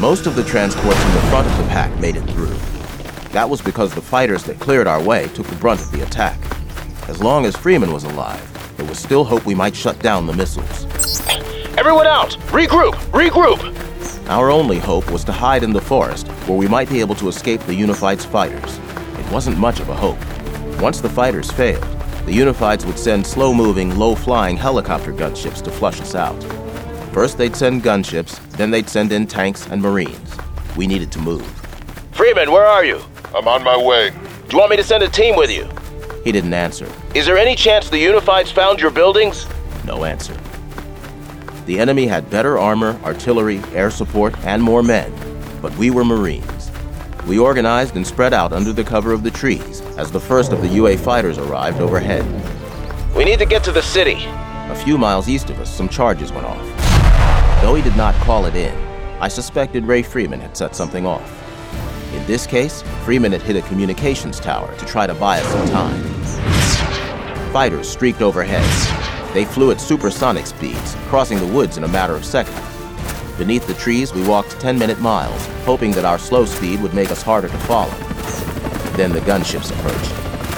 Most of the transports in the front of the pack made it through. That was because the fighters that cleared our way took the brunt of the attack. As long as Freeman was alive, there was still hope we might shut down the missiles. Everyone out! Regroup! Regroup! Our only hope was to hide in the forest, where we might be able to escape the Unified's fighters. It wasn't much of a hope. Once the fighters failed, the Unifieds would send slow-moving, low-flying helicopter gunships to flush us out. First they'd send gunships, then they'd send in tanks and Marines. We needed to move. Freeman, where are you? I'm on my way. Do you want me to send a team with you? He didn't answer. Is there any chance the Unifieds found your buildings? No answer. The enemy had better armor, artillery, air support, and more men, but we were Marines. We organized and spread out under the cover of the trees as the first of the UA fighters arrived overhead. We need to get to the city. A few miles east of us, some charges went off. Though he did not call it in, I suspected Ray Freeman had set something off. In this case, Freeman had hit a communications tower to try to buy us some time. Fighters streaked overhead. They flew at supersonic speeds, crossing the woods in a matter of seconds. Beneath the trees, we walked 10-minute miles, hoping that our slow speed would make us harder to follow. Then the gunships approached.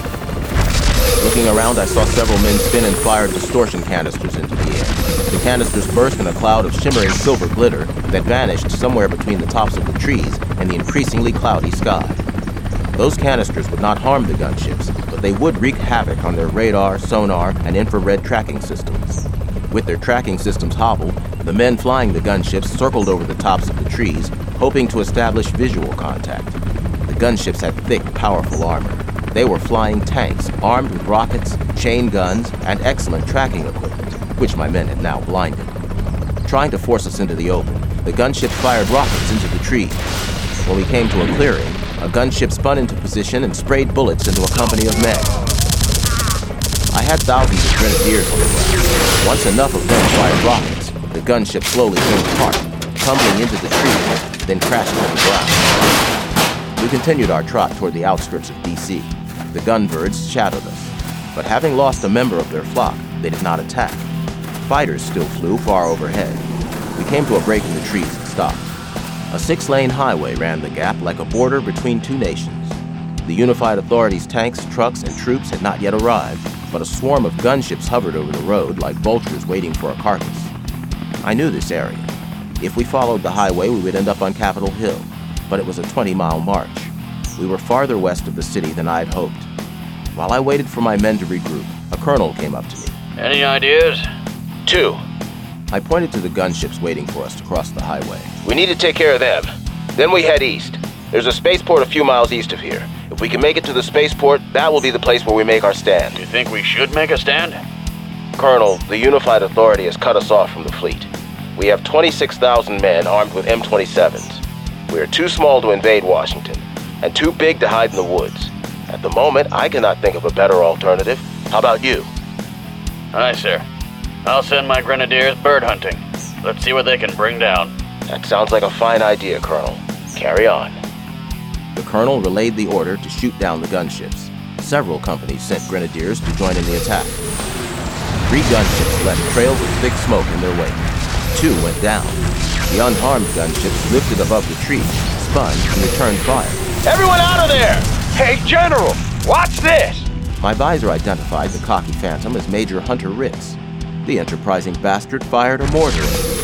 Looking around, I saw several men spin and fire distortion canisters into the air. The canisters burst in a cloud of shimmering silver glitter that vanished somewhere between the tops of the trees and the increasingly cloudy sky. Those canisters would not harm the gunships, but they would wreak havoc on their radar, sonar, and infrared tracking systems. With their tracking systems hobbled, the men flying the gunships circled over the tops of the trees, hoping to establish visual contact. The gunships had thick, powerful armor. They were flying tanks, armed with rockets, chain guns, and excellent tracking equipment, which my men had now blinded. Trying to force us into the open, the gunships fired rockets into the trees. When we came to a clearing, a gunship spun into position and sprayed bullets into a company of men. I had thousands of grenadiers on the ground. Once enough of them fired rockets, the gunship slowly came apart, tumbling into the trees, then crashing to the ground. We continued our trot toward the outskirts of D.C. The gunbirds shadowed us, but having lost a member of their flock, they did not attack. Fighters still flew far overhead. We came to a break in the trees and stopped. A 6-lane highway ran the gap like a border between two nations. The Unified Authority's tanks, trucks, and troops had not yet arrived, but a swarm of gunships hovered over the road like vultures waiting for a carcass. I knew this area. If we followed the highway, we would end up on Capitol Hill, but it was a 20-mile march. We were farther west of the city than I had hoped. While I waited for my men to regroup, a colonel came up to me. Any ideas? 2. I pointed to the gunships waiting for us to cross the highway. We need to take care of them. Then we head east. There's a spaceport a few miles east of here. If we can make it to the spaceport, that will be the place where we make our stand. Do you think we should make a stand? Colonel, the Unified Authority has cut us off from the fleet. We have 26,000 men armed with M27s. We are too small to invade Washington, and too big to hide in the woods. At the moment, I cannot think of a better alternative. How about you? Aye, sir. I'll send my grenadiers bird hunting. Let's see what they can bring down. That sounds like a fine idea, Colonel. Carry on. The colonel relayed the order to shoot down the gunships. Several companies sent grenadiers to join in the attack. 3 gunships left trails of thick smoke in their wake. 2 went down. The unharmed gunships lifted above the trees, spun, and returned fire. Everyone out of there! Hey, General! Watch this! My visor identified the cocky phantom as Major Hunter Ritz. The enterprising bastard fired a mortar.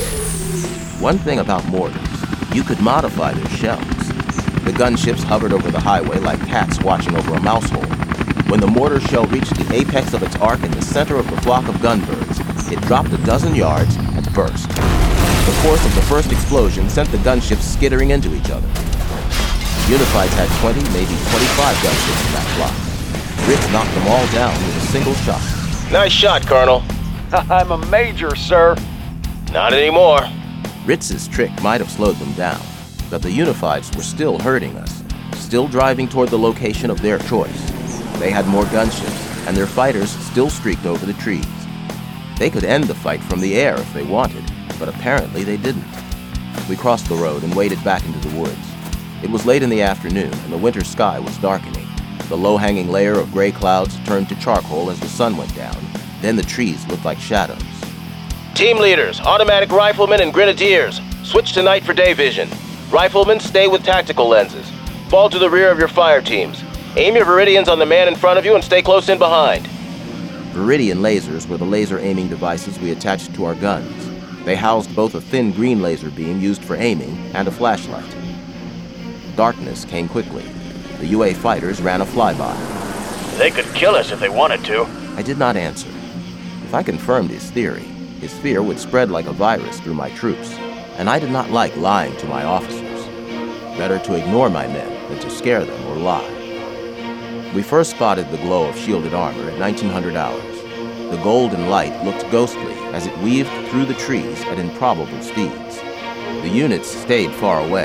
One thing about mortars, you could modify their shells. The gunships hovered over the highway like cats watching over a mouse hole. When the mortar shell reached the apex of its arc in the center of the flock of gunbirds, it dropped a dozen yards and burst. The force of the first explosion sent the gunships skittering into each other. Unifieds had 20, maybe 25 gunships in that flock. Ritz knocked them all down with a single shot. Nice shot, Colonel. I'm a major, sir. Not anymore. Ritz's trick might have slowed them down, but the Unifieds were still hurting us, still driving toward the location of their choice. They had more gunships, and their fighters still streaked over the trees. They could end the fight from the air if they wanted, but apparently they didn't. We crossed the road and waded back into the woods. It was late in the afternoon, and the winter sky was darkening. The low-hanging layer of gray clouds turned to charcoal as the sun went down. Then the trees looked like shadows. Team leaders, automatic riflemen, and grenadiers, switch to night for day vision. Riflemen, stay with tactical lenses. Fall to the rear of your fire teams. Aim your Viridians on the man in front of you and stay close in behind. Viridian lasers were the laser aiming devices we attached to our guns. They housed both a thin green laser beam used for aiming and a flashlight. Darkness came quickly. The UA fighters ran a flyby. They could kill us if they wanted to. I did not answer. If I confirmed his theory, his fear would spread like a virus through my troops, and I did not like lying to my officers. Better to ignore my men than to scare them or lie. We first spotted the glow of shielded armor at 1900 hours. The golden light looked ghostly as it weaved through the trees at improbable speeds. The units stayed far away.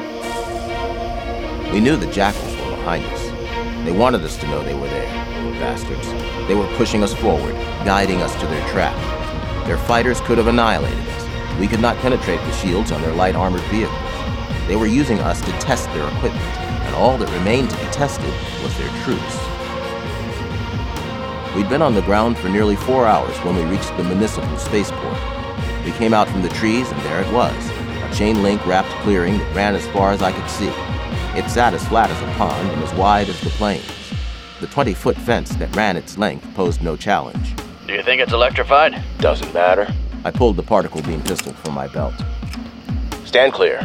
We knew the jackals were behind us. They wanted us to know they were there, little bastards. They were pushing us forward, guiding us to their trap. Their fighters could have annihilated us. We could not penetrate the shields on their light armored vehicles. They were using us to test their equipment, and all that remained to be tested was their troops. We'd been on the ground for nearly 4 hours when we reached the municipal spaceport. We came out from the trees, and there it was, a chain-link wrapped clearing that ran as far as I could see. It sat as flat as a pond and as wide as the plains. The 20-foot fence that ran its length posed no challenge. Do you think it's electrified? Doesn't matter. I pulled the particle beam pistol from my belt. Stand clear.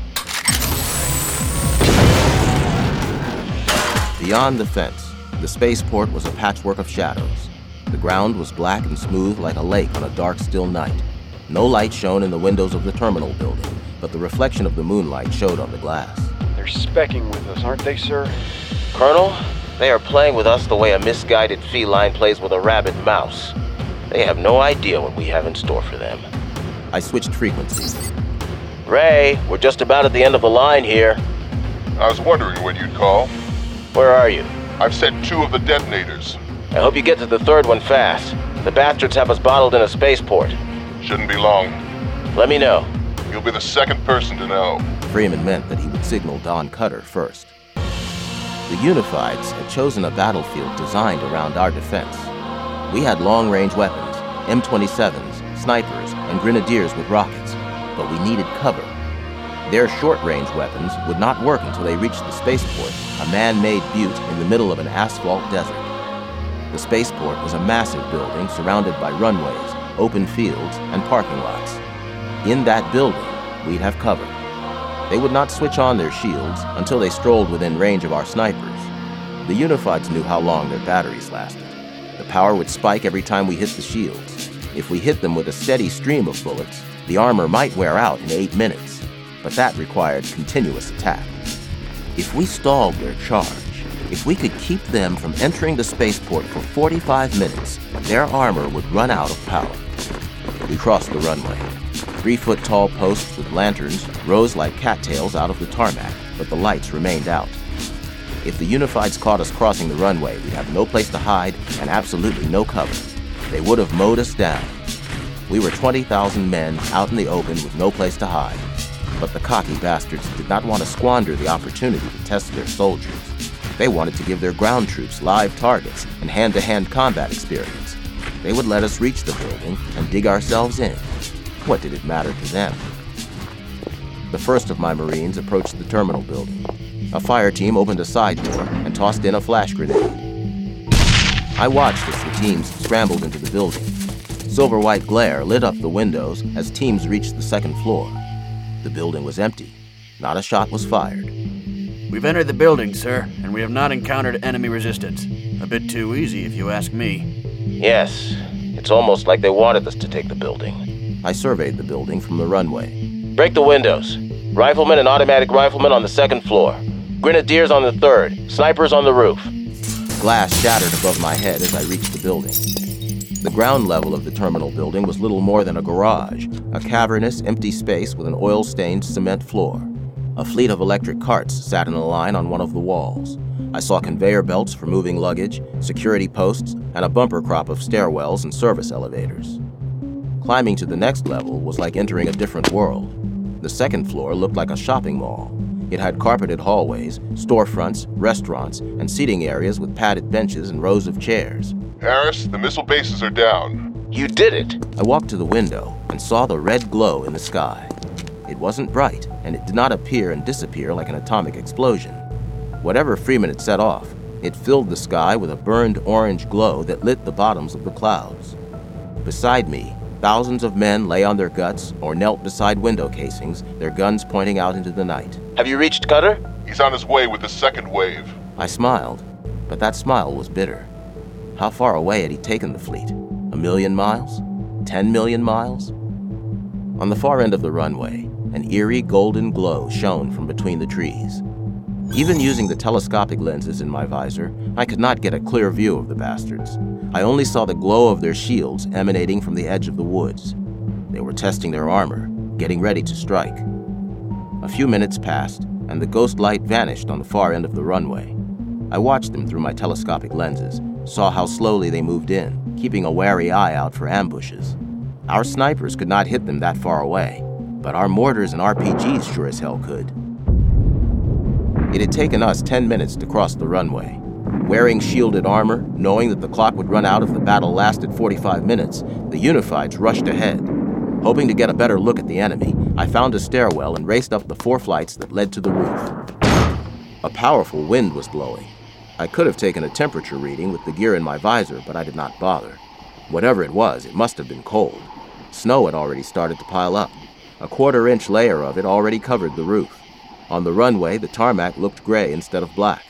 Beyond the fence, the spaceport was a patchwork of shadows. The ground was black and smooth like a lake on a dark, still night. No light shone in the windows of the terminal building, but the reflection of the moonlight showed on the glass. They're specking with us, aren't they, sir? Colonel, they are playing with us the way a misguided feline plays with a rabid mouse. They have no idea what we have in store for them. I switched frequencies. Ray, we're just about at the end of the line here. I was wondering when you'd call. Where are you? I've set 2 of the detonators. I hope you get to the third one fast. The bastards have us bottled in a spaceport. Shouldn't be long. Let me know. You'll be the second person to know. Freeman meant that he would signal Don Cutter first. The Unifieds had chosen a battlefield designed around our defense. We had long-range weapons, M27s, snipers, and grenadiers with rockets, but we needed cover. Their short-range weapons would not work until they reached the spaceport, a man-made butte in the middle of an asphalt desert. The spaceport was a massive building surrounded by runways, open fields, and parking lots. In that building, we'd have cover. They would not switch on their shields until they strolled within range of our snipers. The Unifieds knew how long their batteries lasted. The power would spike every time we hit the shields. If we hit them with a steady stream of bullets, the armor might wear out in 8 minutes. But that required continuous attack. If we stalled their charge, if we could keep them from entering the spaceport for 45 minutes, their armor would run out of power. We crossed the runway. 3-foot-tall posts with lanterns rose like cattails out of the tarmac, but the lights remained out. If the Unifieds caught us crossing the runway, we'd have no place to hide and absolutely no cover. They would have mowed us down. We were 20,000 men out in the open with no place to hide. But the cocky bastards did not want to squander the opportunity to test their soldiers. They wanted to give their ground troops live targets and hand-to-hand combat experience. They would let us reach the building and dig ourselves in. What did it matter to them? The first of my Marines approached the terminal building. A fire team opened a side door and tossed in a flash grenade. I watched as the teams scrambled into the building. Silver-white glare lit up the windows as teams reached the second floor. The building was empty. Not a shot was fired. We've entered the building, sir, and we have not encountered enemy resistance. A bit too easy, if you ask me. Yes, it's almost like they wanted us to take the building. I surveyed the building from the runway. Break the windows. Riflemen and automatic riflemen on the second floor. Grenadiers on the third. Snipers on the roof. Glass shattered above my head as I reached the building. The ground level of the terminal building was little more than a garage, a cavernous, empty space with an oil-stained cement floor. A fleet of electric carts sat in a line on one of the walls. I saw conveyor belts for moving luggage, security posts, and a bumper crop of stairwells and service elevators. Climbing to the next level was like entering a different world. The second floor looked like a shopping mall. It had carpeted hallways, storefronts, restaurants, and seating areas with padded benches and rows of chairs. Harris, the missile bases are down. You did it! I walked to the window and saw the red glow in the sky. It wasn't bright, and it did not appear and disappear like an atomic explosion. Whatever Freeman had set off, it filled the sky with a burned orange glow that lit the bottoms of the clouds. Beside me, thousands of men lay on their guts or knelt beside window casings, their guns pointing out into the night. Have you reached Cutter? He's on his way with the second wave. I smiled, but that smile was bitter. How far away had he taken the fleet? 1,000,000 miles? 10 million miles? On the far end of the runway, an eerie golden glow shone from between the trees. Even using the telescopic lenses in my visor, I could not get a clear view of the bastards. I only saw the glow of their shields emanating from the edge of the woods. They were testing their armor, getting ready to strike. A few minutes passed, and the ghost light vanished on the far end of the runway. I watched them through my telescopic lenses, saw how slowly they moved in, keeping a wary eye out for ambushes. Our snipers could not hit them that far away, but our mortars and RPGs sure as hell could. It had taken us 10 minutes to cross the runway. Wearing shielded armor, knowing that the clock would run out if the battle lasted 45 minutes, the Unifieds rushed ahead. Hoping to get a better look at the enemy, I found a stairwell and raced up the 4 flights that led to the roof. A powerful wind was blowing. I could have taken a temperature reading with the gear in my visor, but I did not bother. Whatever it was, it must have been cold. Snow had already started to pile up. A 1/4-inch layer of it already covered the roof. On the runway, the tarmac looked gray instead of black.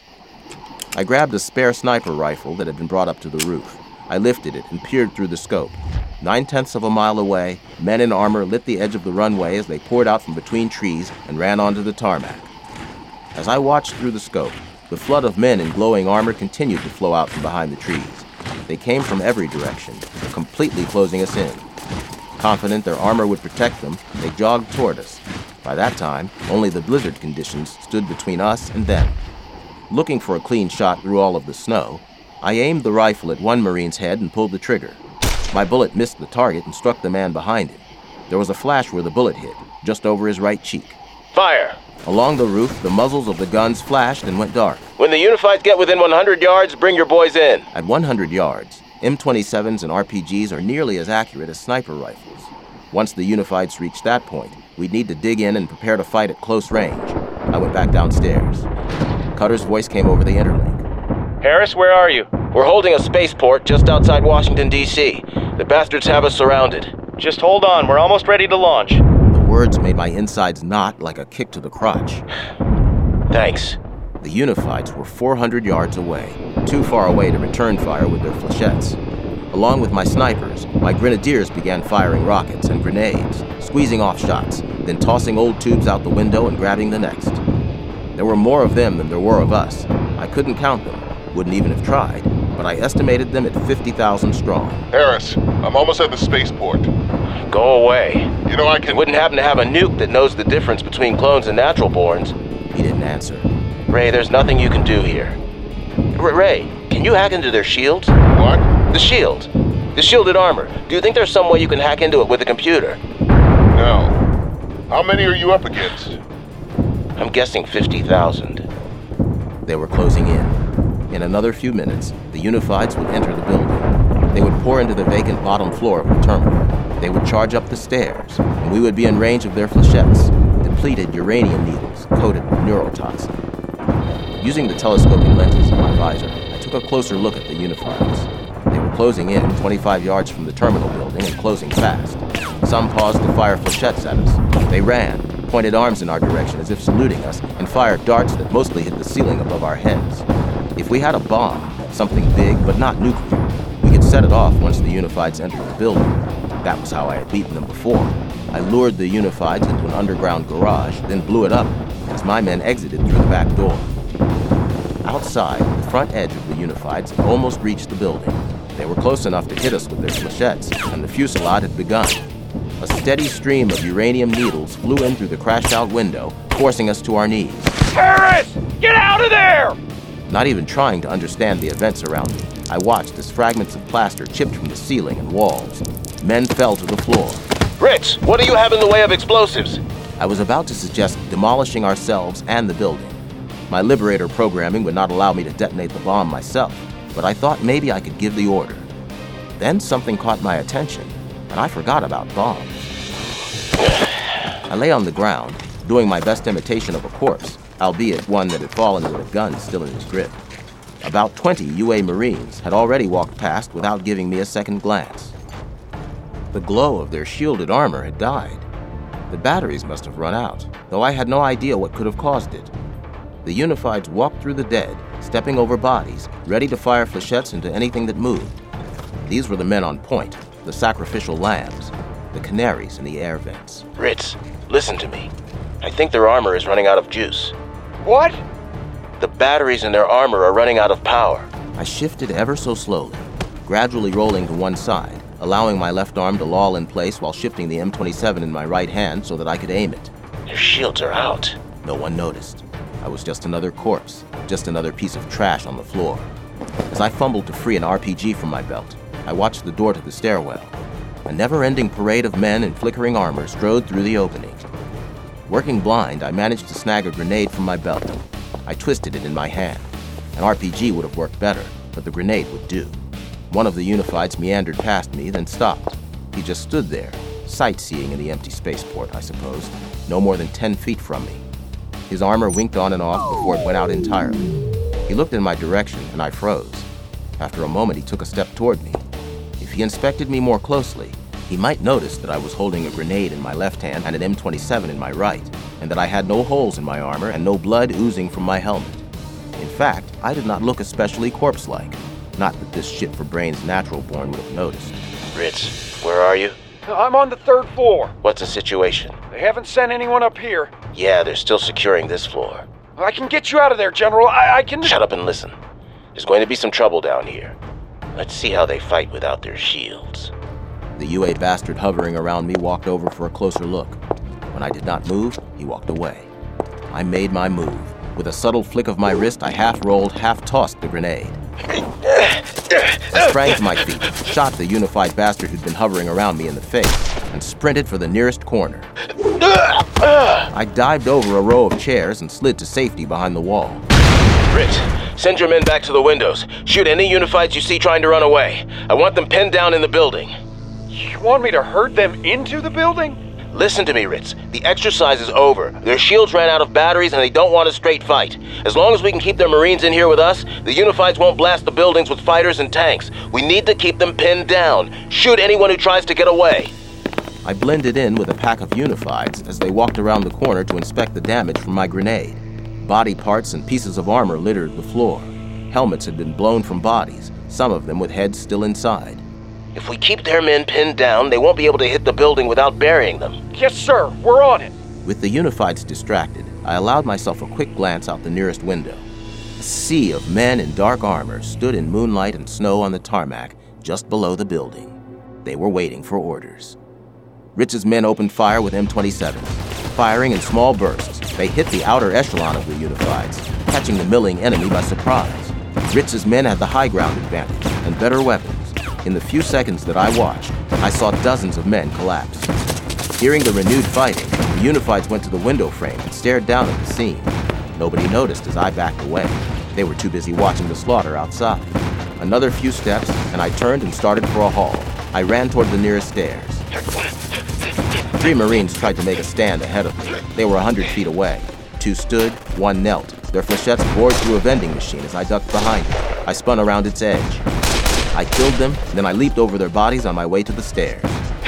I grabbed a spare sniper rifle that had been brought up to the roof. I lifted it and peered through the scope. 9/10 of a mile away, men in armor lit the edge of the runway as they poured out from between trees and ran onto the tarmac. As I watched through the scope, the flood of men in glowing armor continued to flow out from behind the trees. They came from every direction, completely closing us in. Confident their armor would protect them, they jogged toward us. By that time, only the blizzard conditions stood between us and them. Looking for a clean shot through all of the snow, I aimed the rifle at one Marine's head and pulled the trigger. My bullet missed the target and struck the man behind him. There was a flash where the bullet hit, just over his right cheek. Fire! Along the roof, the muzzles of the guns flashed and went dark. When the Unifieds get within 100 yards, bring your boys in. At 100 yards, M27s and RPGs are nearly as accurate as sniper rifles. Once the Unifieds reached that point, we'd need to dig in and prepare to fight at close range. I went back downstairs. Cutter's voice came over the interlink. Harris, where are you? We're holding a spaceport just outside Washington, D.C. The bastards have us surrounded. Just hold on, we're almost ready to launch. The words made my insides knot like a kick to the crotch. Thanks. The Unifieds were 400 yards away, too far away to return fire with their flechettes. Along with my snipers, my grenadiers began firing rockets and grenades, squeezing off shots, then tossing old tubes out the window and grabbing the next. There were more of them than there were of us. I couldn't count them, wouldn't even have tried, but I estimated them at 50,000 strong. Harris, I'm almost at the spaceport. Go away. You know I can... You wouldn't happen to have a nuke that knows the difference between clones and natural borns. He didn't answer. Ray, there's nothing you can do here. Ray, can you hack into their shields? What? The shields. The shielded armor. Do you think there's some way you can hack into it with a computer? No. How many are you up against? I'm guessing 50,000. They were closing in. In another few minutes, the Unifieds would enter the building. They would pour into the vacant bottom floor of the terminal. They would charge up the stairs, and we would be in range of their flechettes, depleted uranium needles coated with neurotoxin. Using the telescoping lenses in my visor, I took a closer look at the Unifieds. They were closing in 25 yards from the terminal building and closing fast. Some paused to fire flechettes at us. They ran, pointed arms in our direction as if saluting us, and fired darts that mostly hit the ceiling above our heads. If we had a bomb, something big but not nuclear, we could set it off once the Unifieds entered the building. That was how I had beaten them before. I lured the Unifieds into an underground garage, then blew it up as my men exited through the back door. Outside, the front edge of the Unifieds had almost reached the building. They were close enough to hit us with their flechettes, and the fusillade had begun. A steady stream of uranium needles flew in through the crashed-out window, forcing us to our knees. Harris! Get out of there! Not even trying to understand the events around me, I watched as fragments of plaster chipped from the ceiling and walls. Men fell to the floor. Rich, what do you have in the way of explosives? I was about to suggest demolishing ourselves and the building. My Liberator programming would not allow me to detonate the bomb myself, but I thought maybe I could give the order. Then something caught my attention, and I forgot about bombs. I lay on the ground, doing my best imitation of a corpse, albeit one that had fallen with a gun still in his grip. About 20 UA Marines had already walked past without giving me a second glance. The glow of their shielded armor had died. The batteries must have run out, though I had no idea what could have caused it. The Unifieds walked through the dead, stepping over bodies, ready to fire flechettes into anything that moved. These were the men on point, the sacrificial lambs, the canaries in the air vents. Ritz, listen to me. I think their armor is running out of juice. What? The batteries in their armor are running out of power. I shifted ever so slowly, gradually rolling to one side, allowing my left arm to loll in place while shifting the M27 in my right hand so that I could aim it. Their shields are out. No one noticed. I was just another corpse, just another piece of trash on the floor. As I fumbled to free an RPG from my belt, I watched the door to the stairwell. A never-ending parade of men in flickering armor strode through the opening. Working blind, I managed to snag a grenade from my belt. I twisted it in my hand. An RPG would have worked better, but the grenade would do. One of the Unifieds meandered past me, then stopped. He just stood there, sightseeing in the empty spaceport, I suppose, no more than 10 feet from me. His armor winked on and off before it went out entirely. He looked in my direction, and I froze. After a moment, he took a step toward me. If he inspected me more closely, he might notice that I was holding a grenade in my left hand and an M27 in my right, and that I had no holes in my armor and no blood oozing from my helmet. In fact, I did not look especially corpse-like. Not that this shit-for-brains natural-born would have noticed. Ritz, where are you? I'm on the 3rd floor. What's the situation? They haven't sent anyone up here. Yeah, they're still securing this floor. I can get you out of there, General. I can... Shut up and listen. There's going to be some trouble down here. Let's see how they fight without their shields. The UA bastard hovering around me walked over for a closer look. When I did not move, he walked away. I made my move. With a subtle flick of my wrist, I half-rolled, half-tossed the grenade. I sprang to my feet, shot the Unified bastard who'd been hovering around me in the face, and sprinted for the nearest corner. I dived over a row of chairs and slid to safety behind the wall. Ritz, send your men back to the windows. Shoot any Unifieds you see trying to run away. I want them pinned down in the building. You want me to herd them into the building? Listen to me, Ritz. The exercise is over. Their shields ran out of batteries and they don't want a straight fight. As long as we can keep their Marines in here with us, the Unifieds won't blast the buildings with fighters and tanks. We need to keep them pinned down. Shoot anyone who tries to get away. I blended in with a pack of Unifieds as they walked around the corner to inspect the damage from my grenade. Body parts and pieces of armor littered the floor. Helmets had been blown from bodies, some of them with heads still inside. If we keep their men pinned down, they won't be able to hit the building without burying them. Yes, sir. We're on it. With the Unifieds distracted, I allowed myself a quick glance out the nearest window. A sea of men in dark armor stood in moonlight and snow on the tarmac just below the building. They were waiting for orders. Ritz's men opened fire with M27s. Firing in small bursts, they hit the outer echelon of the Unifieds, catching the milling enemy by surprise. Ritz's men had the high ground advantage and better weapons. In the few seconds that I watched, I saw dozens of men collapse. Hearing the renewed fighting, the Unifieds went to the window frame and stared down at the scene. Nobody noticed as I backed away. They were too busy watching the slaughter outside. Another few steps, and I turned and started for a haul. I ran toward the nearest stairs. 3 Marines tried to make a stand ahead of me. They were 100 feet away. 2 stood, 1 knelt. Their flechettes bored through a vending machine as I ducked behind it. I spun around its edge. I killed them, then I leaped over their bodies on my way to the stairs.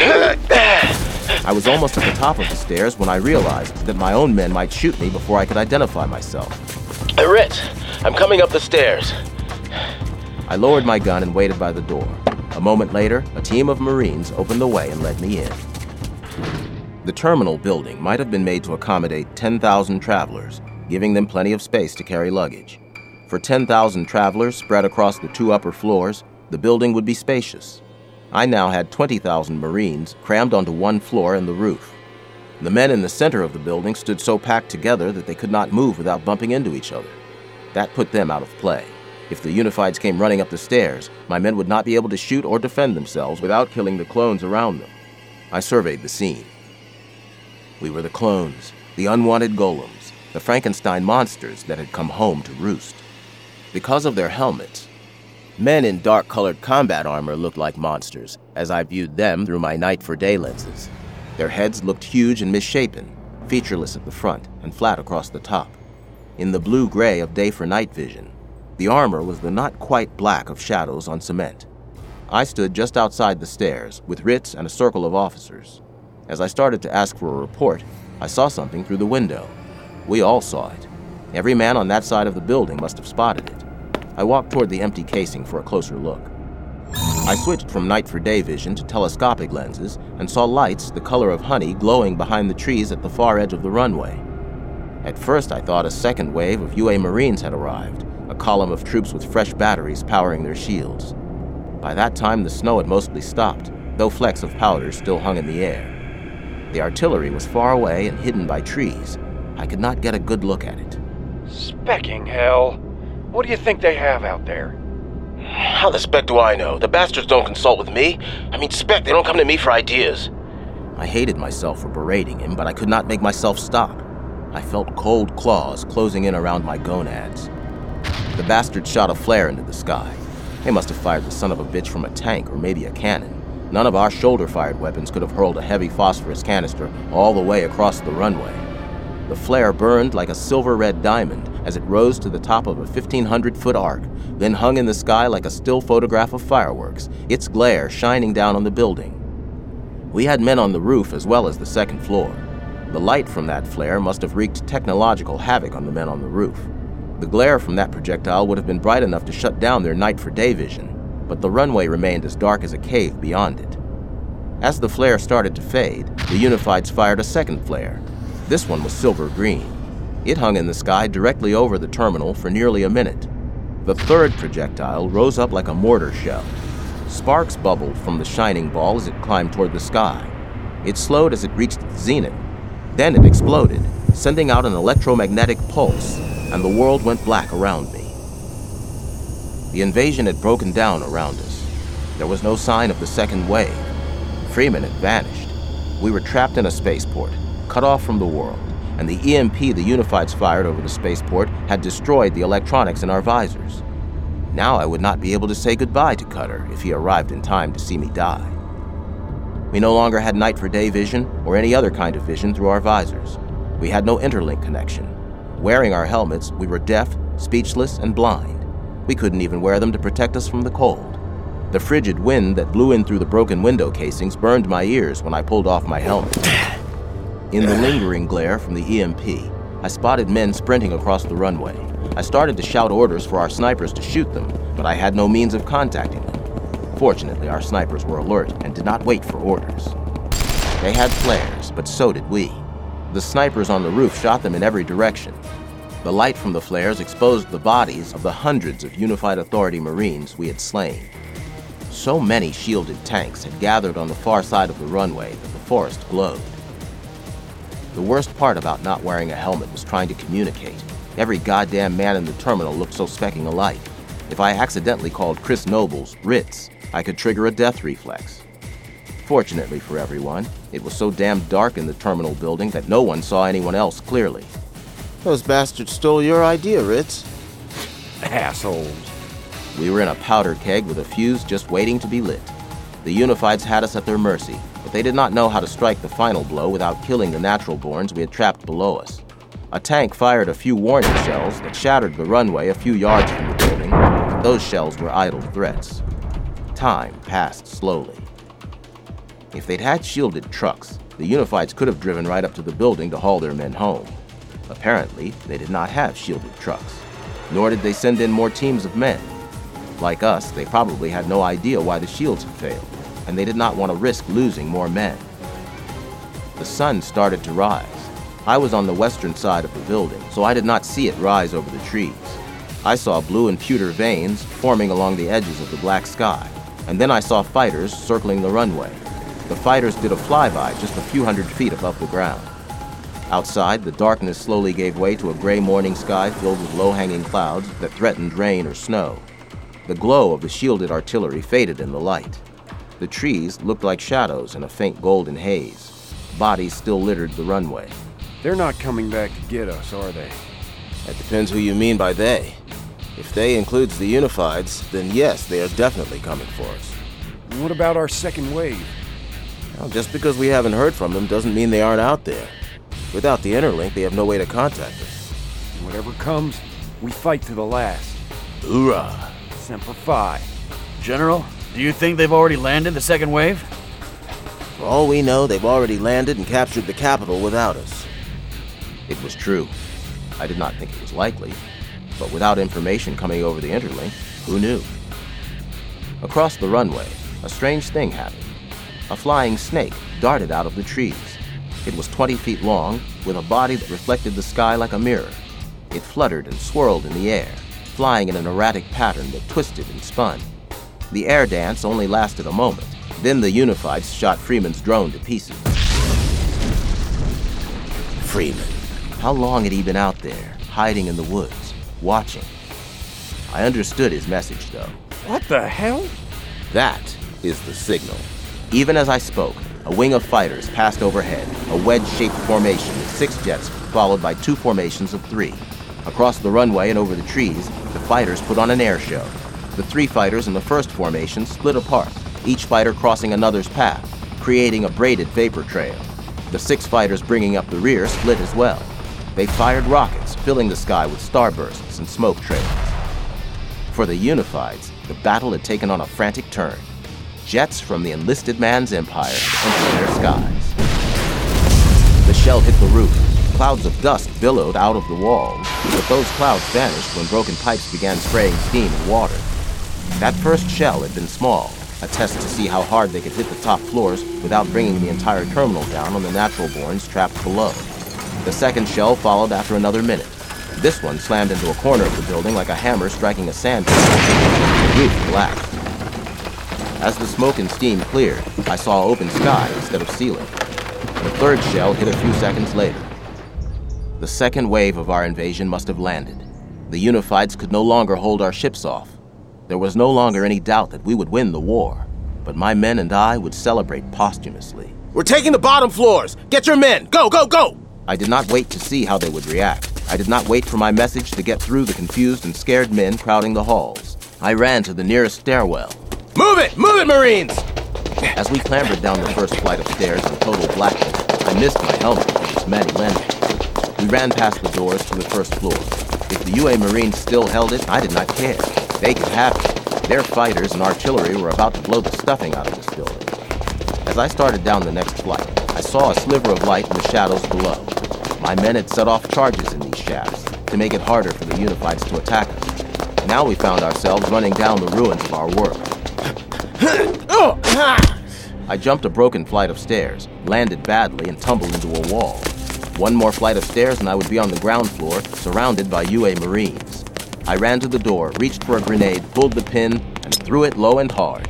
I was almost at the top of the stairs when I realized that my own men might shoot me before I could identify myself. Ritz, I'm coming up the stairs. I lowered my gun and waited by the door. A moment later, a team of Marines opened the way and led me in. The terminal building might have been made to accommodate 10,000 travelers, giving them plenty of space to carry luggage. For 10,000 travelers spread across the 2 upper floors, the building would be spacious. I now had 20,000 Marines crammed onto 1 floor and the roof. The men in the center of the building stood so packed together that they could not move without bumping into each other. That put them out of play. If the Unifieds came running up the stairs, my men would not be able to shoot or defend themselves without killing the clones around them. I surveyed the scene. We were the clones, the unwanted golems, the Frankenstein monsters that had come home to roost. Because of their helmets, men in dark-colored combat armor looked like monsters, as I viewed them through my night-for-day lenses. Their heads looked huge and misshapen, featureless at the front and flat across the top. In the blue-gray of day-for-night vision, the armor was the not-quite-black of shadows on cement. I stood just outside the stairs, with Ritz and a circle of officers. As I started to ask for a report, I saw something through the window. We all saw it. Every man on that side of the building must have spotted it. I walked toward the empty casing for a closer look. I switched from night-for-day vision to telescopic lenses and saw lights the color of honey glowing behind the trees at the far edge of the runway. At first, I thought a second wave of UA Marines had arrived, a column of troops with fresh batteries powering their shields. By that time, the snow had mostly stopped, though flecks of powder still hung in the air. The artillery was far away and hidden by trees. I could not get a good look at it. Specking hell. What do you think they have out there? How the spec do I know? The bastards don't consult with me. I mean, spec, they don't come to me for ideas. I hated myself for berating him, but I could not make myself stop. I felt cold claws closing in around my gonads. The bastards shot a flare into the sky. They must have fired the son of a bitch from a tank or maybe a cannon. None of our shoulder-fired weapons could have hurled a heavy phosphorus canister all the way across the runway. The flare burned like a silver-red diamond as it rose to the top of a 1,500-foot arc, then hung in the sky like a still photograph of fireworks, its glare shining down on the building. We had men on the roof as well as the second floor. The light from that flare must have wreaked technological havoc on the men on the roof. The glare from that projectile would have been bright enough to shut down their night-for-day vision, but the runway remained as dark as a cave beyond it. As the flare started to fade, the Unifieds fired a second flare. This one was silver-green. It hung in the sky directly over the terminal for nearly a minute. The third projectile rose up like a mortar shell. Sparks bubbled from the shining ball as it climbed toward the sky. It slowed as it reached its zenith. Then it exploded, sending out an electromagnetic pulse, and the world went black around me. The invasion had broken down around us. There was no sign of the second wave. Freeman had vanished. We were trapped in a spaceport, cut off from the world, and the EMP the Unifieds fired over the spaceport had destroyed the electronics in our visors. Now I would not be able to say goodbye to Cutter if he arrived in time to see me die. We no longer had night-for-day vision or any other kind of vision through our visors. We had no interlink connection. Wearing our helmets, we were deaf, speechless, and blind. We couldn't even wear them to protect us from the cold. The frigid wind that blew in through the broken window casings burned my ears when I pulled off my helmet. In the lingering glare from the EMP, I spotted men sprinting across the runway. I started to shout orders for our snipers to shoot them, but I had no means of contacting them. Fortunately, our snipers were alert and did not wait for orders. They had flares, but so did we. The snipers on the roof shot them in every direction. The light from the flares exposed the bodies of the hundreds of Unified Authority Marines we had slain. So many shielded tanks had gathered on the far side of the runway that the forest glowed. The worst part about not wearing a helmet was trying to communicate. Every goddamn man in the terminal looked so specking alike. If I accidentally called Chris Nobles Ritz, I could trigger a death reflex. Fortunately for everyone, it was so damn dark in the terminal building that no one saw anyone else clearly. Those bastards stole your idea, Ritz. Assholes. We were in a powder keg with a fuse just waiting to be lit. The Unifieds had us at their mercy, but they did not know how to strike the final blow without killing the natural-borns we had trapped below us. A tank fired a few warning shells that shattered the runway a few yards from the building, but those shells were idle threats. Time passed slowly. If they'd had shielded trucks, the Unifieds could have driven right up to the building to haul their men home. Apparently, they did not have shielded trucks, nor did they send in more teams of men. Like us, they probably had no idea why the shields had failed, and they did not want to risk losing more men. The sun started to rise. I was on the western side of the building, so I did not see it rise over the trees. I saw blue and pewter veins forming along the edges of the black sky, and then I saw fighters circling the runway. The fighters did a flyby just a few hundred feet above the ground. Outside, the darkness slowly gave way to a gray morning sky filled with low-hanging clouds that threatened rain or snow. The glow of the shielded artillery faded in the light. The trees looked like shadows in a faint golden haze. Bodies still littered the runway. They're not coming back to get us, are they? That depends who you mean by they. If they includes the Unifieds, then yes, they are definitely coming for us. And what about our second wave? Well, just because we haven't heard from them doesn't mean they aren't out there. Without the interlink, they have no way to contact us. Whatever comes, we fight to the last. Hoorah! Semper Fi. General, do you think they've already landed the second wave? For all we know, they've already landed and captured the capital without us. It was true. I did not think it was likely, but without information coming over the interlink, who knew? Across the runway, a strange thing happened. A flying snake darted out of the trees. It was 20 feet long, with a body that reflected the sky like a mirror. It fluttered and swirled in the air, flying in an erratic pattern that twisted and spun. The air dance only lasted a moment. Then the Unifieds shot Freeman's drone to pieces. Freeman. How long had he been out there, hiding in the woods, watching? I understood his message, though. What the hell? That is the signal. Even as I spoke, a wing of fighters passed overhead, a wedge-shaped formation with 6 jets, followed by 2 formations of 3. Across the runway and over the trees, the fighters put on an air show. The 3 fighters in the first formation split apart, each fighter crossing another's path, creating a braided vapor trail. The 6 fighters bringing up the rear split as well. They fired rockets, filling the sky with starbursts and smoke trails. For the Unifieds, the battle had taken on a frantic turn. Jets from the enlisted man's empire entered their skies. The shell hit the roof. Clouds of dust billowed out of the walls, but those clouds vanished when broken pipes began spraying steam and water. That first shell had been small, a test to see how hard they could hit the top floors without bringing the entire terminal down on the natural-borns trapped below. The second shell followed after another minute. This one slammed into a corner of the building like a hammer striking a sand pit. The roof collapsed. As the smoke and steam cleared, I saw open sky instead of ceiling. The third shell hit a few seconds later. The second wave of our invasion must have landed. The Unifieds could no longer hold our ships off. There was no longer any doubt that we would win the war, but my men and I would celebrate posthumously. We're taking the bottom floors! Get your men! Go, go, go! I did not wait to see how they would react. I did not wait for my message to get through the confused and scared men crowding the halls. I ran to the nearest stairwell. Move it, Marines! As we clambered down the first flight of stairs in total blackness, I missed my helmet with its many lenses. We ran past the doors to the first floor. If the UA Marines still held it, I did not care. They could have it. Their fighters and artillery were about to blow the stuffing out of this building. As I started down the next flight, I saw a sliver of light in the shadows below. My men had set off charges in these shafts to make it harder for the Unifieds to attack us. Now we found ourselves running down the ruins of our world. I jumped a broken flight of stairs, landed badly, and tumbled into a wall. One more flight of stairs and I would be on the ground floor, surrounded by UA Marines. I ran to the door, reached for a grenade, pulled the pin, and threw it low and hard.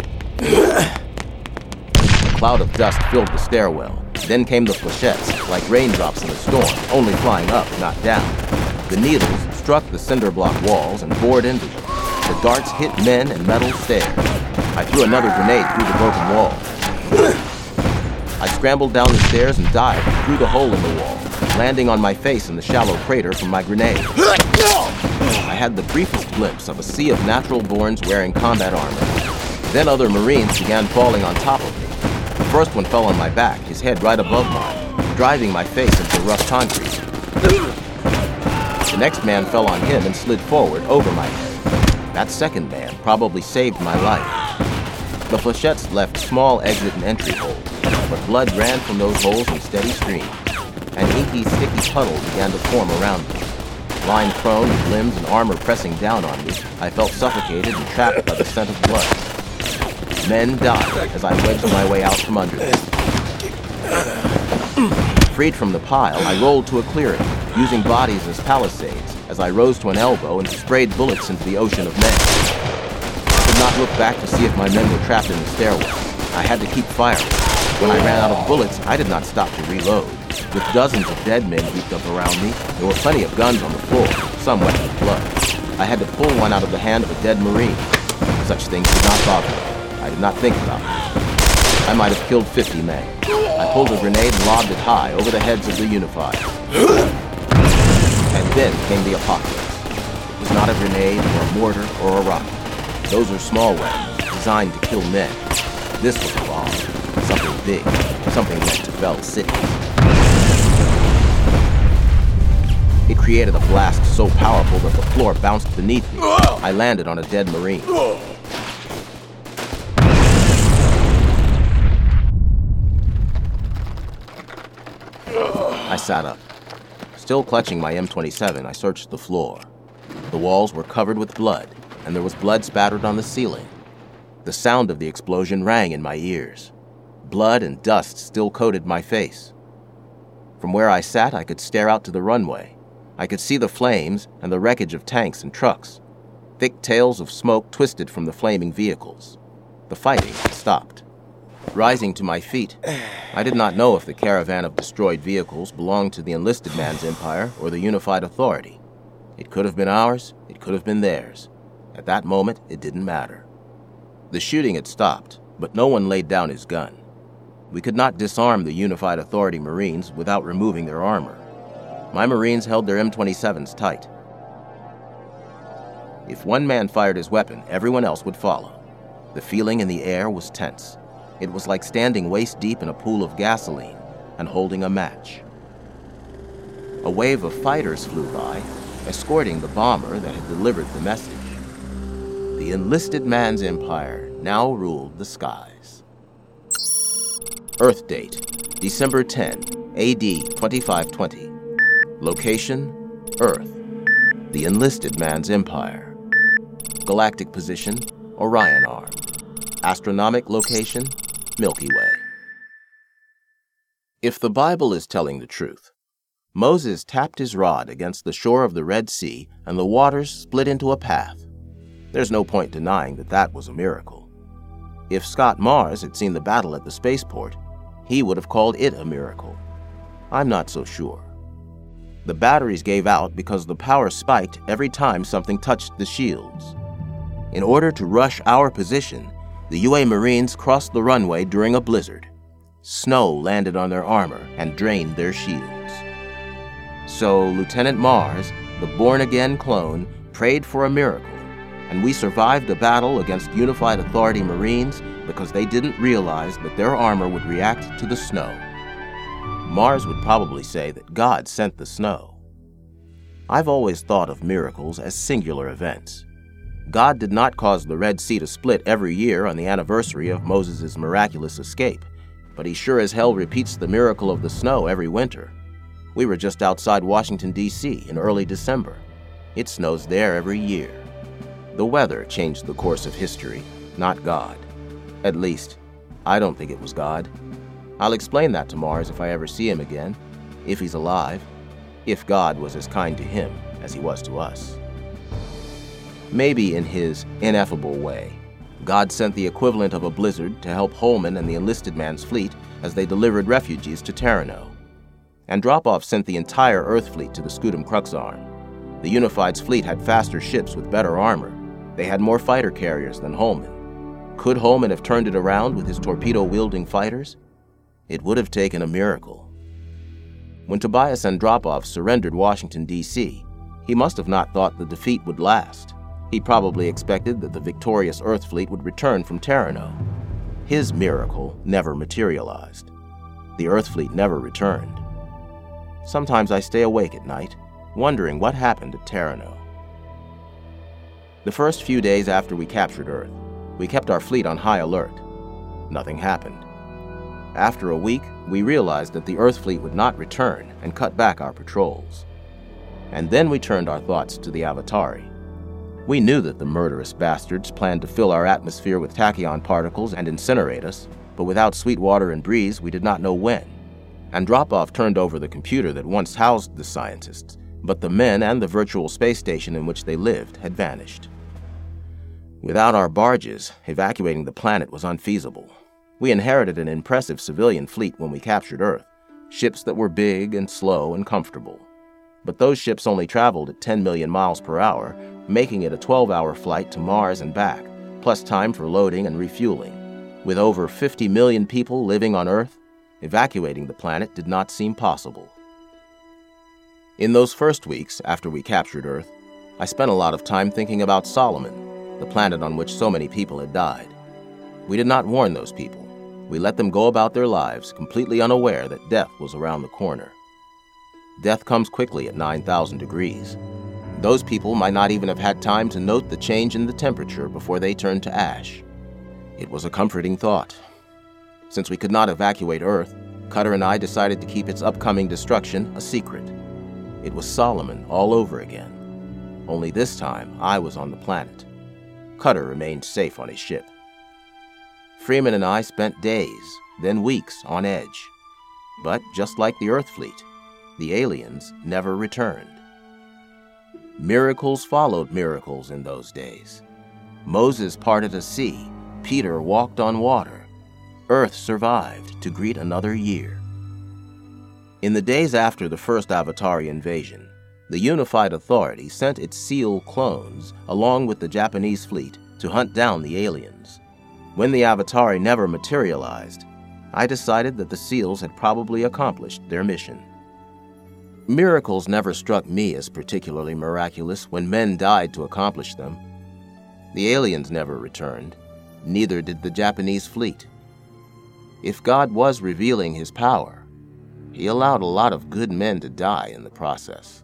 A cloud of dust filled the stairwell. Then came the flechettes, like raindrops in a storm, only flying up, not down. The needles struck the cinder block walls and bored into them. The darts hit men and metal stairs. I threw another grenade through the broken wall. I scrambled down the stairs and dived through the hole in the wall, landing on my face in the shallow crater from my grenade. I had the briefest glimpse of a sea of natural-borns wearing combat armor. Then other Marines began falling on top of me. The first one fell on my back, his head right above mine, driving my face into rough concrete. The next man fell on him and slid forward over my head. That second man probably saved my life. The flechettes left small exit and entry holes, but blood ran from those holes in steady streams. An inky, sticky puddle began to form around me. Lying prone with limbs and armor pressing down on me, I felt suffocated and trapped by the scent of blood. Men died as I wedged my way out from under them. Freed from the pile, I rolled to a clearing, using bodies as palisades as I rose to an elbow and sprayed bullets into the ocean of men. I could not look back to see if my men were trapped in the stairwell. I had to keep firing. When I ran out of bullets, I did not stop to reload. With dozens of dead men heaped up around me, there were plenty of guns on the floor, some wet with blood. I had to pull one out of the hand of a dead Marine. Such things did not bother me. I did not think about it. I might have killed 50 men. I pulled a grenade and lobbed it high over the heads of the Unified. And then came the apocalypse. It was not a grenade or a mortar or a rocket. Those are small weapons, designed to kill men. This was a bomb. something big, something meant to fell cities. It created a blast so powerful that the floor bounced beneath me. I landed on a dead Marine. I sat up. Still clutching my M27, I searched the floor. The walls were covered with blood, and there was blood spattered on the ceiling. The sound of the explosion rang in my ears. Blood and dust still coated my face. From where I sat, I could stare out to the runway. I could see the flames and the wreckage of tanks and trucks. Thick tails of smoke twisted from the flaming vehicles. The fighting had stopped. Rising to my feet, I did not know if the caravan of destroyed vehicles belonged to the enlisted man's empire or the unified authority. It could have been ours, it could have been theirs. At that moment, it didn't matter. The shooting had stopped, but no one laid down his gun. We could not disarm the unified authority Marines without removing their armor. My Marines held their M27s tight. If one man fired his weapon, everyone else would follow. The feeling in the air was tense. It was like standing waist deep in a pool of gasoline and holding a match. A wave of fighters flew by, escorting the bomber that had delivered the message. The enlisted man's empire now ruled the skies. Earth date, December 10, AD 2520. Location, Earth. The enlisted man's empire. Galactic position, Orion Arm. Astronomic location, Milky Way. If the Bible is telling the truth, Moses tapped his rod against the shore of the Red Sea and the waters split into a path. There's no point denying that that was a miracle. If Scott Mars had seen the battle at the spaceport, he would have called it a miracle. I'm not so sure. The batteries gave out because the power spiked every time something touched the shields. In order to rush our position, the UA Marines crossed the runway during a blizzard. Snow landed on their armor and drained their shields. So Lieutenant Mars, the born-again clone, prayed for a miracle, and we survived a battle against Unified Authority Marines because they didn't realize that their armor would react to the snow. Mars would probably say that God sent the snow. I've always thought of miracles as singular events. God did not cause the Red Sea to split every year on the anniversary of Moses' miraculous escape, but he sure as hell repeats the miracle of the snow every winter. We were just outside Washington, D.C. in early December. It snows there every year. The weather changed the course of history, not God. At least, I don't think it was God. I'll explain that to Mars if I ever see him again, if he's alive, if God was as kind to him as he was to us. Maybe in his ineffable way, God sent the equivalent of a blizzard to help Holman and the enlisted man's fleet as they delivered refugees to Terrano. Andropov sent the entire Earth fleet to the Skudum Crux Arm. The Unified's fleet had faster ships with better armor. They had more fighter carriers than Holman. Could Holman have turned it around with his torpedo-wielding fighters? It would have taken a miracle. When Tobias Andropov surrendered Washington, D.C., he must have not thought the defeat would last. He probably expected that the victorious Earth fleet would return from Terrano. His miracle never materialized. The Earth fleet never returned. Sometimes I stay awake at night, wondering what happened at Terrano. The first few days after we captured Earth, we kept our fleet on high alert. Nothing happened. After a week, we realized that the Earth fleet would not return and cut back our patrols. And then we turned our thoughts to the Avatari. We knew that the murderous bastards planned to fill our atmosphere with tachyon particles and incinerate us, but without sweet water and breeze, we did not know when. Andropov turned over the computer that once housed the scientists, but the men and the virtual space station in which they lived had vanished. Without our barges, evacuating the planet was unfeasible. We inherited an impressive civilian fleet when we captured Earth, ships that were big and slow and comfortable. But those ships only traveled at 10 million miles per hour, making it a 12-hour flight to Mars and back, plus time for loading and refueling. With over 50 million people living on Earth, evacuating the planet did not seem possible. In those first weeks after we captured Earth, I spent a lot of time thinking about Solomon, the planet on which so many people had died. We did not warn those people. We let them go about their lives, completely unaware that death was around the corner. Death comes quickly at 9,000 degrees. Those people might not even have had time to note the change in the temperature before they turned to ash. It was a comforting thought. Since we could not evacuate Earth, Cutter and I decided to keep its upcoming destruction a secret. It was Solomon all over again. Only this time, I was on the planet. Cutter remained safe on his ship. Freeman and I spent days, then weeks, on edge. But just like the Earth fleet, the aliens never returned. Miracles followed miracles in those days. Moses parted a sea, Peter walked on water. Earth survived to greet another year. In the days after the first Avatari invasion, the Unified Authority sent its SEAL clones, along with the Japanese fleet, to hunt down the aliens. When the Avatari never materialized, I decided that the SEALs had probably accomplished their mission. Miracles never struck me as particularly miraculous when men died to accomplish them. The aliens never returned, neither did the Japanese fleet. If God was revealing his power, he allowed a lot of good men to die in the process.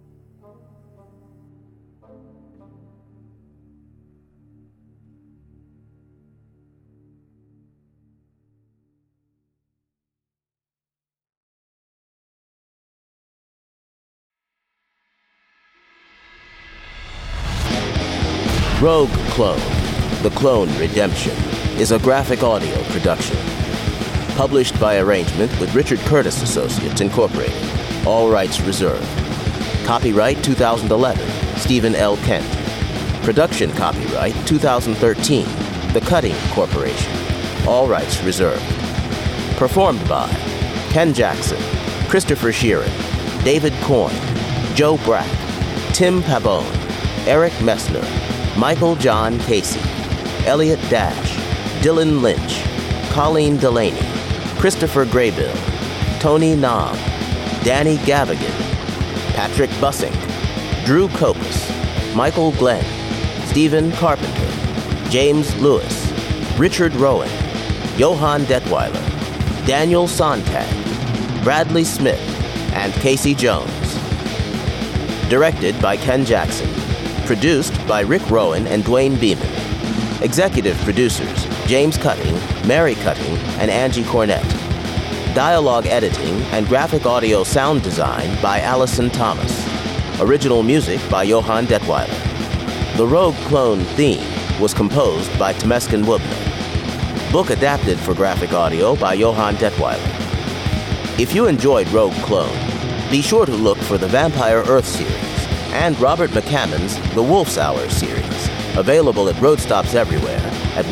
Rogue Clone, The Clone Redemption, is a graphic audio production. Published by arrangement with Richard Curtis Associates, Incorporated. All rights reserved. Copyright 2011, Stephen L. Kent. Production copyright 2013, The Cutting Corporation. All rights reserved. Performed by Ken Jackson, Christopher Sheeran, David Korn, Joe Brack, Tim Pabon, Eric Messner, Michael John Casey, Elliot Dash, Dylan Lynch, Colleen Delaney, Christopher Graybill, Tony Nam, Danny Gavigan, Patrick Bussink, Drew Copus, Michael Glenn, Stephen Carpenter, James Lewis, Richard Rowan, Johann Detweiler, Daniel Sontag, Bradley Smith, and Casey Jones. Directed by Ken Jackson. Produced by Rick Rowan and Dwayne Beeman. Executive producers, James Cutting, Mary Cutting, and Angie Cornett. Dialogue editing and graphic audio sound design by Allison Thomas. Original music by Johann Detweiler. The Rogue Clone theme was composed by Temeskin Wubner. Book adapted for graphic audio by Johann Detweiler. If you enjoyed Rogue Clone, be sure to look for the Vampire Earth series and Robert McCammon's The Wolf's Hour series, available at roadstops everywhere at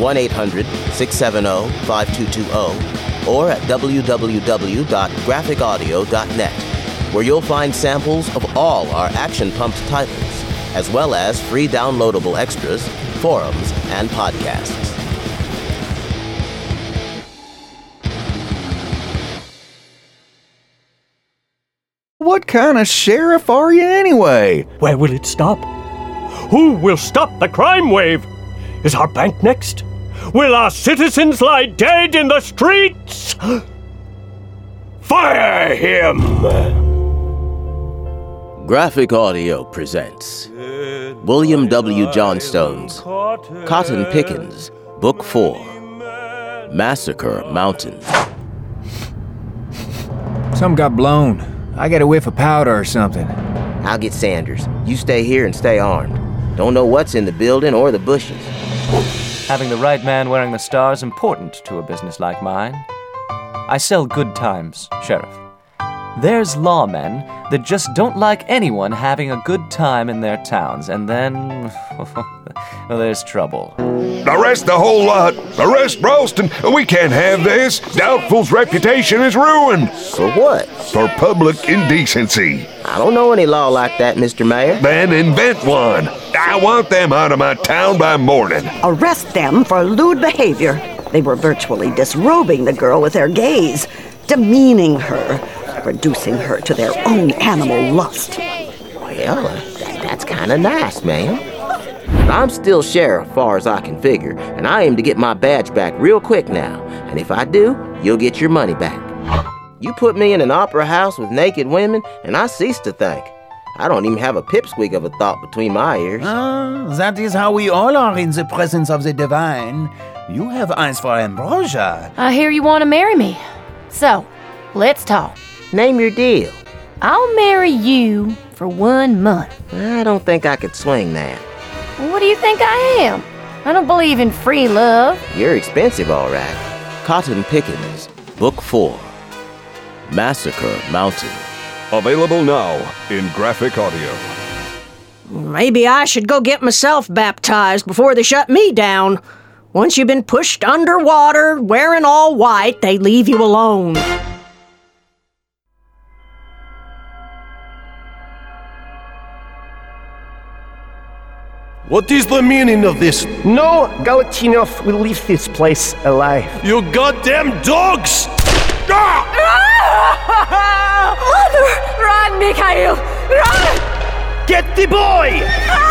1-800-670-5220 or at www.graphicaudio.net, where you'll find samples of all our Action Pumped titles, as well as free downloadable extras, forums, and podcasts. What kind of sheriff are you anyway? Where will it stop? Who will stop the crime wave? Is our bank next? Will our citizens lie dead in the streets? Fire him! Graphic Audio presents William W. Johnstone's Cotton Pickens, Book 4, Massacre Mountain. Some got blown. I got a whiff of powder or something. I'll get Sanders. You stay here and stay armed. Don't know what's in the building or the bushes. Having the right man wearing the star is important to a business like mine. I sell good times, Sheriff. There's lawmen that just don't like anyone having a good time in their towns, and then well, there's trouble. Arrest the whole lot. Arrest Ralston. We can't have this. Doubtful's reputation is ruined. For what? For public indecency. I don't know any law like that, Mr. Mayor. Then invent one. I want them out of my town by morning. Arrest them for lewd behavior. They were virtually disrobing the girl with their gaze, demeaning her, reducing her to their own animal lust. Well, that's kind of nice, ma'am. I'm still sheriff, far as I can figure, and I aim to get my badge back real quick now. And if I do, you'll get your money back. You put me in an opera house with naked women, and I cease to think. I don't even have a pipsqueak of a thought between my ears. That is how we all are in the presence of the divine. You have eyes for ambrosia. I hear you want to marry me. So, let's talk. Name your deal. I'll marry you for 1 month. I don't think I could swing that. What do you think I am? I don't believe in free love. You're expensive, all right. Cotton Pickens, Book 4. Massacre Mountain. Available now in graphic audio. Maybe I should go get myself baptized before they shut me down. Once you've been pushed underwater, wearing all white, they leave you alone. What is the meaning of this? No Galatinov will leave this place alive. You goddamn dogs! Ah! Mother! Run, Mikhail! Run! Get the boy!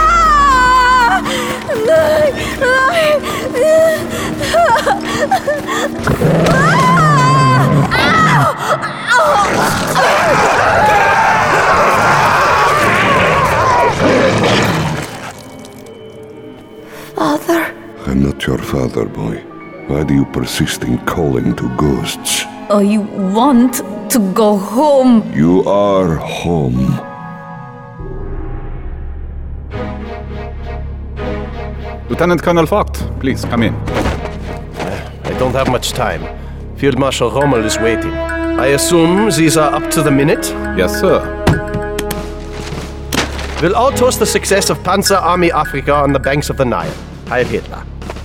Father? I'm not your father, boy. Why do you persist in calling to ghosts? I want to go home. You are home. Lieutenant Colonel Vogt, please come in. I don't have much time. Field Marshal Rommel is waiting. I assume these are up to the minute? Yes, sir. We'll all toast the success of Panzer Army Africa on the banks of the Nile. Heil Hitler.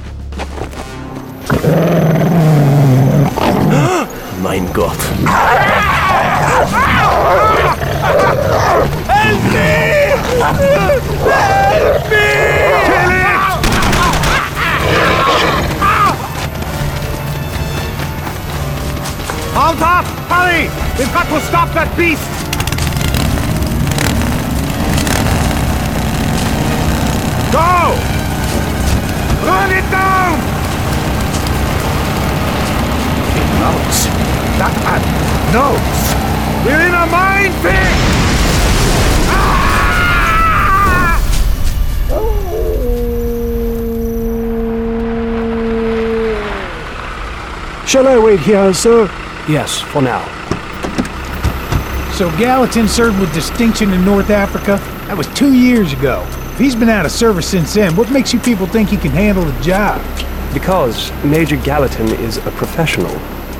Mein Gott. Help me! Help me! Kill it! Halt up! Hurry! We've got to stop that beast! Go! Run it down! It knows. That man knows. We're in a minefield! Shall I wait here, sir? Yes, for now. So Gallatin served with distinction in North Africa? That was 2 years ago. If he's been out of service since then, what makes you people think he can handle the job? Because Major Gallatin is a professional.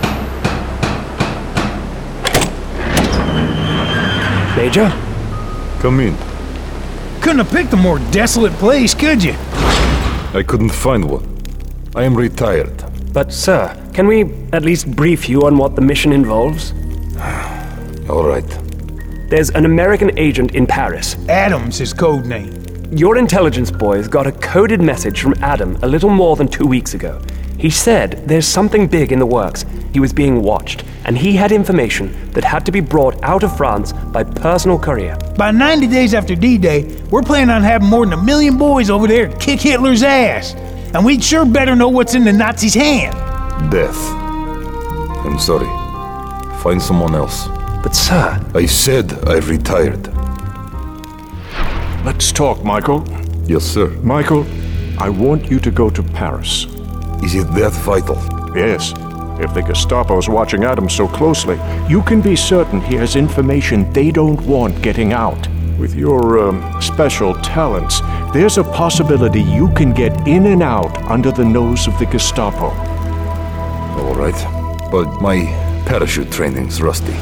Major? Come in. Couldn't have picked a more desolate place, could you? I couldn't find one. I am retired. But, sir, can we at least brief you on what the mission involves? All right. There's an American agent in Paris. Adam's his code name. Your intelligence boys got a coded message from Adam a little more than 2 weeks ago. He said there's something big in the works. He was being watched, and he had information that had to be brought out of France by personal courier. By 90 days after D-Day, we're planning on having more than 1 million boys over there to kick Hitler's ass. And we'd sure better know what's in the Nazis' hand. Death. I'm sorry. Find someone else. But sir... I said I retired. Let's talk, Michael. Yes, sir. Michael, I want you to go to Paris. Is it that vital? Yes. If the Gestapo's watching Adam so closely, you can be certain he has information they don't want getting out. With your special talents, there's a possibility you can get in and out under the nose of the Gestapo. All right, but my parachute training's rusty.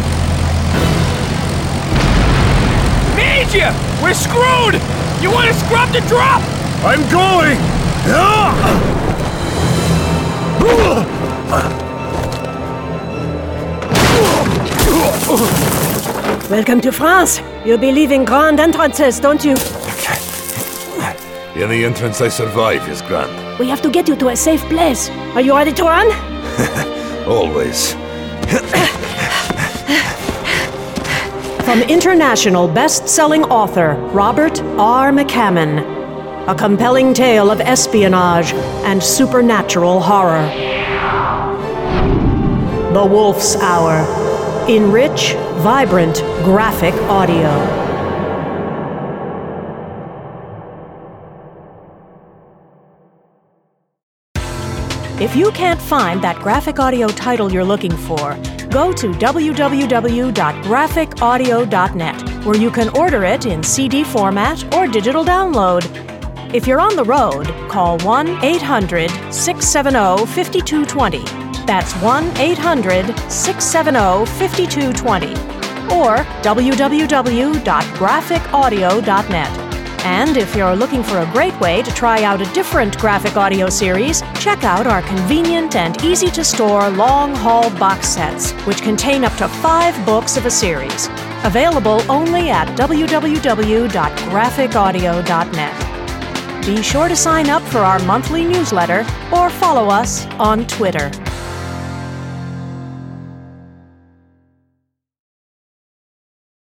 Major! We're screwed! You want to scrub the drop? I'm going! Welcome to France. You'll be leaving grand entrances, don't you? Any entrance I survive is grand. We have to get you to a safe place. Are you ready to run? Always. From international best-selling author Robert R. McCammon, a compelling tale of espionage and supernatural horror. The Wolf's Hour. In rich, vibrant, graphic audio. If you can't find that graphic audio title you're looking for, go to www.graphicaudio.net, where you can order it in CD format or digital download. If you're on the road, call 1-800-670-5220. That's 1-800-670-5220. Or www.graphicaudio.net. And if you're looking for a great way to try out a different graphic audio series, check out our convenient and easy-to-store long-haul box sets, which contain up to 5 books of a series. Available only at www.graphicaudio.net. Be sure to sign up for our monthly newsletter or follow us on Twitter.